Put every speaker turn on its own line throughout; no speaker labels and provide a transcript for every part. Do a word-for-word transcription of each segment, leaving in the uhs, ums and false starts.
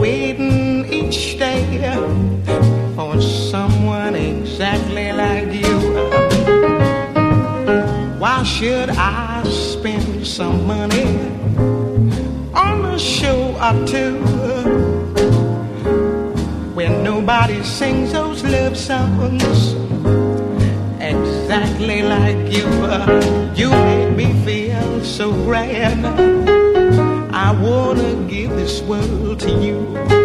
waiting each day for someone exactly like you. Why should I spend some money on a show or two when nobody sings those love songs exactly like you? You make me feel so grand. I wanna give this world to you.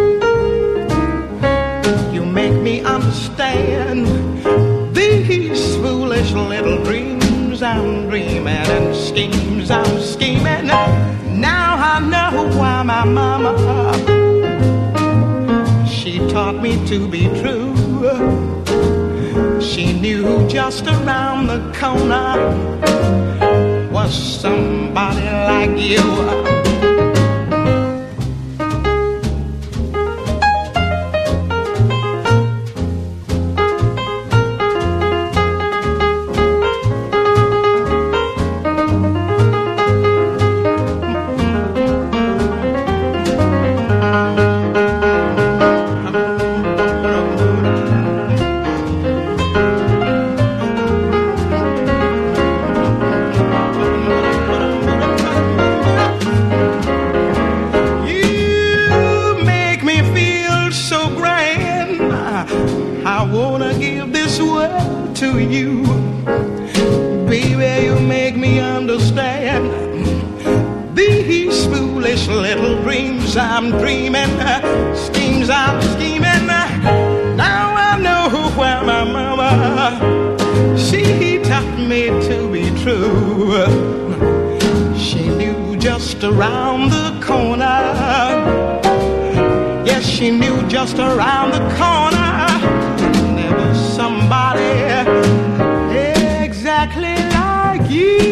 You make me understand these foolish little dreams I'm dreaming and schemes I'm scheming. Now I know why my mama, she taught me to be true. She knew just around the corner was somebody like you. I wanna give this world to you. Baby, you make me understand these foolish little dreams I'm dreaming, schemes I'm scheming. Now I know why my mama, she taught me to be true. She knew just around the corner, yes, she knew just around the corner somebody exactly like you.